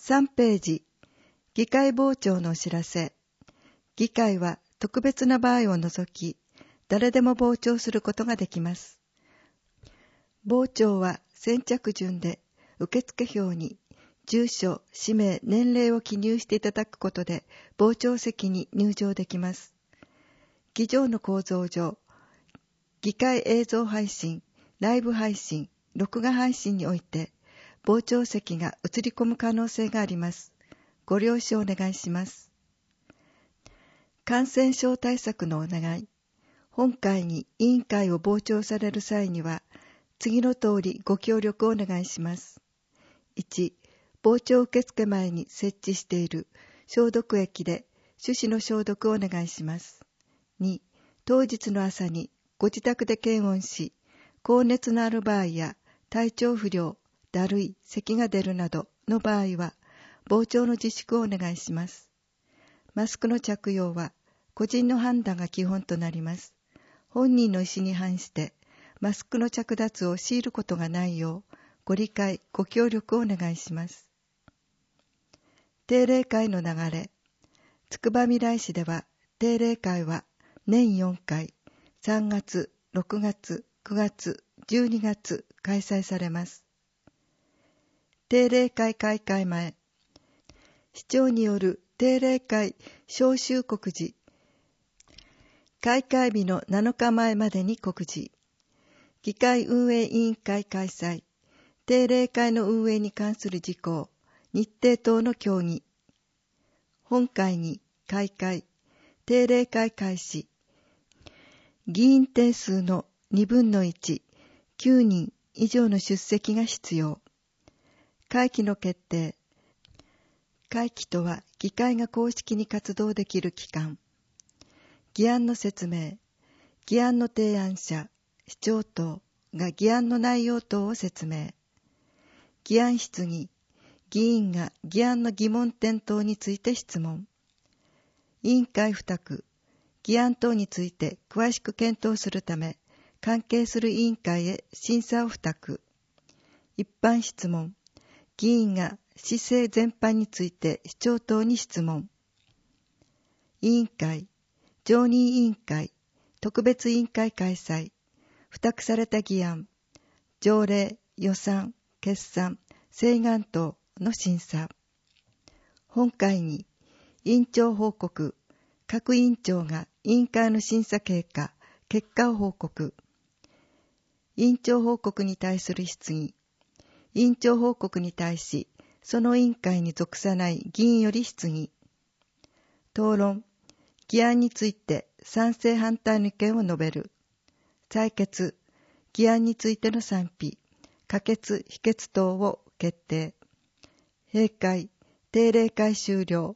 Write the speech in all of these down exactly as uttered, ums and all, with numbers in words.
さんページ、議会傍聴のお知らせ。議会は特別な場合を除き、誰でも傍聴することができます。傍聴は先着順で、受付票に住所、氏名、年齢を記入していただくことで、傍聴席に入場できます。議場の構造上、議会映像配信、ライブ配信、録画配信において、傍聴席が映り込む可能性があります。ご了承お願いします。感染症対策のお願い。本会に委員会を傍聴される際には、次の通りご協力をお願いします。いち、傍聴受付前に設置している消毒液で手指の消毒をお願いします。に、当日の朝にご自宅で検温し、高熱のある場合や体調不良、だるい、咳が出るなどの場合は、傍聴の自粛をお願いします。マスクの着用は個人の判断が基本となります。本人の意思に反してマスクの着脱を強いることがないようご理解、ご協力をお願いします。定例会の流れ。つくばみらい市では定例会は年よんかい、さんがつ、ろくがつ、くがつ、じゅうにがつ開催されます。定例会開会前、市長による定例会招集告示、開会日のなのかまえまでに告示、議会運営委員会開催、定例会の運営に関する事項、日程等の協議、本会議開会、定例会開始、議員定数のにぶんのいち、きゅうにん以上の出席が必要、会期の決定、会期とは議会が公式に活動できる期間。議案の説明。議案の提案者、市長等が議案の内容等を説明。議案質疑。議員が議案の疑問点等について質問。委員会付託。議案等について詳しく検討するため、関係する委員会へ審査を付託。一般質問。議員が市政全般について市長等に質問。委員会、常任委員会、特別委員会開催、付託された議案、条例、予算、決算、請願等の審査。本会議、委員長報告、各委員長が委員会の審査経過、結果を報告。委員長報告に対する質疑。委員長報告に対し、その委員会に属さない議員より質疑。討論。議案について賛成反対の意見を述べる。採決。議案についての賛否、可決、否決等を決定。閉会。定例会終了。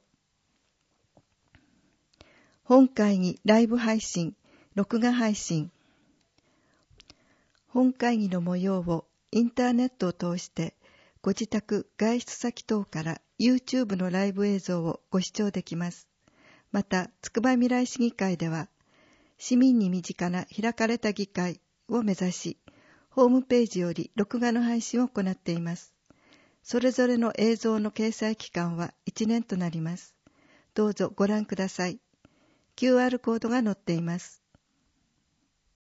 本会議ライブ配信、録画配信。本会議の模様をインターネットを通してご自宅、外出先等から YouTube のライブ映像をご視聴できます。また、つくばみらい市議会では、市民に身近な開かれた議会を目指し、ホームページより録画の配信を行っています。それぞれの映像の掲載期間はいちねんとなります。どうぞご覧ください。キューアール コードが載っています。